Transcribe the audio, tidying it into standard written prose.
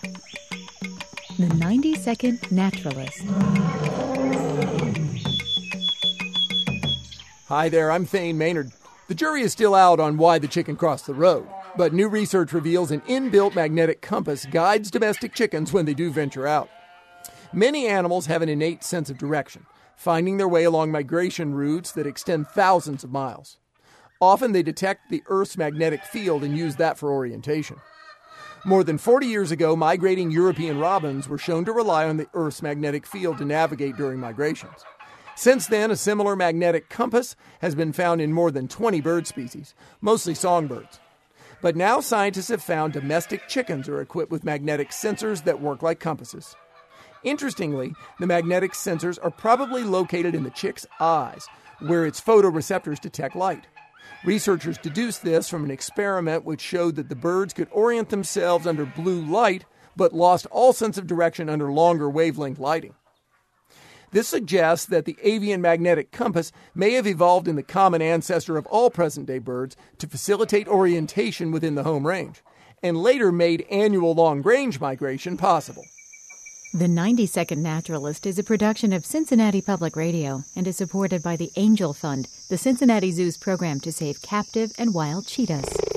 The 90-Second Naturalist. Hi there, I'm Thane Maynard. The jury is still out on why the chicken crossed the road, but new research reveals an inbuilt magnetic compass guides domestic chickens when they do venture out. Many animals have an innate sense of direction, finding their way along migration routes that extend thousands of miles. Often they detect the Earth's magnetic field and use that for orientation. More than 40 years ago, migrating European robins were shown to rely on the Earth's magnetic field to navigate during migrations. Since then, a similar magnetic compass has been found in more than 20 bird species, mostly songbirds. But now scientists have found domestic chickens are equipped with magnetic sensors that work like compasses. Interestingly, the magnetic sensors are probably located in the chick's eyes, where its photoreceptors detect light. Researchers deduced this from an experiment which showed that the birds could orient themselves under blue light, but lost all sense of direction under longer wavelength lighting. This suggests that the avian magnetic compass may have evolved in the common ancestor of all present-day birds to facilitate orientation within the home range, and later made annual long-range migration possible. The 90-Second Naturalist is a production of Cincinnati Public Radio and is supported by the Angel Fund, the Cincinnati Zoo's program to save captive and wild cheetahs.